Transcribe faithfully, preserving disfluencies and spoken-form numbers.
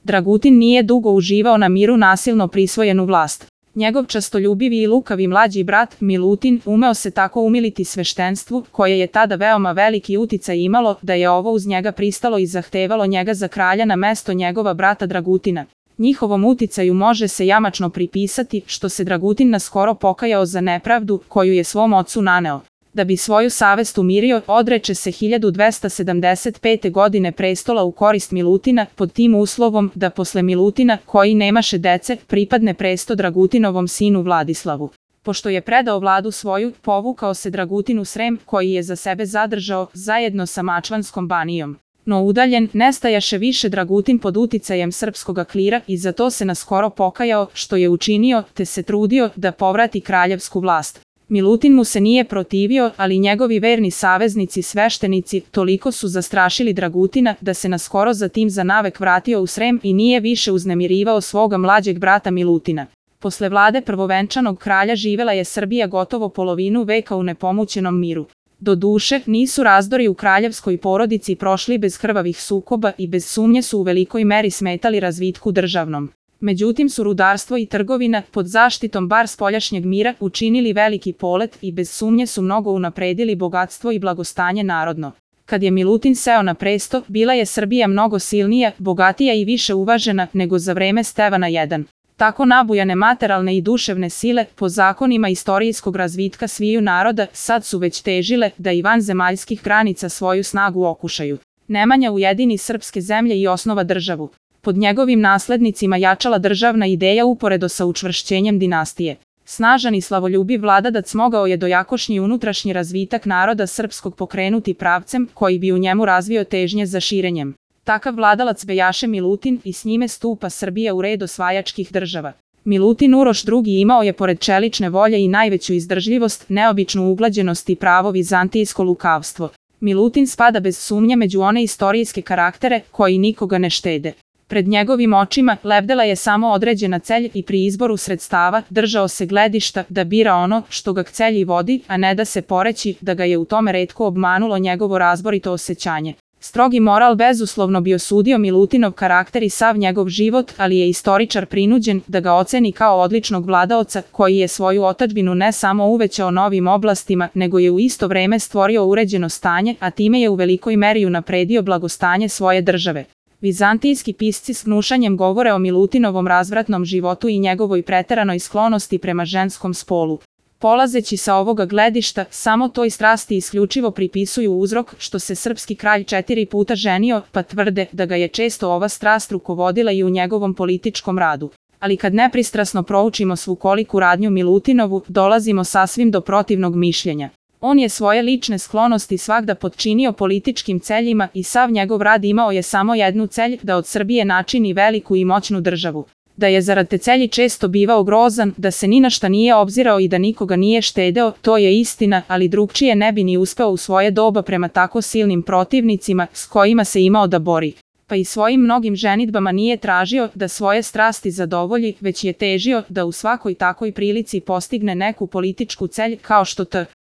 Dragutin nije dugo uživao na miru nasilno prisvojenu vlast. Njegov častoljubivi i lukavi mlađi brat, Milutin, umeo se tako umiliti sveštenstvu, koje je tada veoma veliki uticaj imalo, da je ovo uz njega pristalo i zahtevalo njega za kralja na mesto njegova brata Dragutina. Njihovom uticaju može se jamačno pripisati što se Dragutin naskoro pokajao za nepravdu koju je svom ocu naneo. Da bi svoju savest umirio, odreče se hiljadu dvesta sedamdeset pete. godine prestola u korist Milutina, pod tim uslovom da posle Milutina, koji nemaše dece, pripadne presto Dragutinovom sinu Vladislavu. Pošto je predao vladu svoju, povukao se Dragutin u Srem, koji je za sebe zadržao, zajedno sa Mačvanskom banijom. No udaljen, nestajaše više Dragutin pod uticajem srpskoga klira i za to se naskoro pokajao, što je učinio, te se trudio da povrati kraljevsku vlast. Milutin mu se nije protivio, ali njegovi verni saveznici sveštenici toliko su zastrašili Dragutina da se naskoro zatim za navek vratio u Srem i nije više uznemirivao svoga mlađeg brata Milutina. Posle vlade prvovenčanog kralja živela je Srbija gotovo polovinu veka u nepomućenom miru. Doduše, nisu razdori u kraljevskoj porodici prošli bez krvavih sukoba i bez sumnje su u velikoj meri smetali razvitku državnom. Međutim su rudarstvo i trgovina, pod zaštitom bar spoljašnjeg mira, učinili veliki polet i bez sumnje su mnogo unapredili bogatstvo i blagostanje narodno. Kad je Milutin seo na presto, bila je Srbija mnogo silnija, bogatija i više uvažena nego za vreme Stevana Prvog. Tako nabujane materijalne i duševne sile, po zakonima istorijskog razvitka sviju naroda, sad su već težile da i van zemaljskih granica svoju snagu okušaju. Nemanja ujedini srpske zemlje i osnova državu. Pod njegovim naslednicima jačala državna ideja uporedo sa učvršćenjem dinastije. Snažan i slavoljubiv vladadac mogao je dojakošnji unutrašnji razvitak naroda srpskog pokrenuti pravcem koji bi u njemu razvio težnje za širenjem. Takav vladalac bejaše Milutin i s njime stupa Srbija u red osvajačkih država. Milutin Uroš drugi imao je pored čelične volje i najveću izdržljivost, neobičnu uglađenost i pravo vizantijsko lukavstvo. Milutin spada bez sumnje među one istorijske karaktere koji nikoga ne štede. Pred njegovim očima lebdela je samo određena celj i pri izboru sredstava držao se gledišta da bira ono što ga k celji vodi, a ne da se poreći da ga je u tome retko obmanulo njegovo razborito osjećanje. Strogi moral bezuslovno bi osudio Milutinov karakter i sav njegov život, ali je istoričar prinuđen da ga oceni kao odličnog vladaoca koji je svoju otadžbinu ne samo uvećao novim oblastima, nego je u isto vreme stvorio uređeno stanje, a time je u velikoj meri unapredio blagostanje svoje države. Vizantijski pisci s gnušanjem govore o Milutinovom razvratnom životu i njegovoj preteranoj sklonosti prema ženskom spolu. Polazeći sa ovoga gledišta, samo toj strasti isključivo pripisuju uzrok što se srpski kralj četiri puta ženio, pa tvrde da ga je često ova strast rukovodila i u njegovom političkom radu. Ali kad nepristrasno proučimo svu koliku radnju Milutinovu, dolazimo sasvim do protivnog mišljenja. On je svoje lične sklonosti svagda potčinio političkim celjima i sav njegov rad imao je samo jednu celj, da od Srbije načini veliku i moćnu državu. Da je zarad te celji često bivao grozan, da se ni na šta nije obzirao i da nikoga nije štedeo, to je istina, ali drugčije ne bi ni uspeo u svoje doba prema tako silnim protivnicima s kojima se imao da bori. Pa i svojim mnogim ženidbama nije tražio da svoje strasti zadovolji, već je težio da u svakoj takoj prilici postigne neku političku celj kao što t.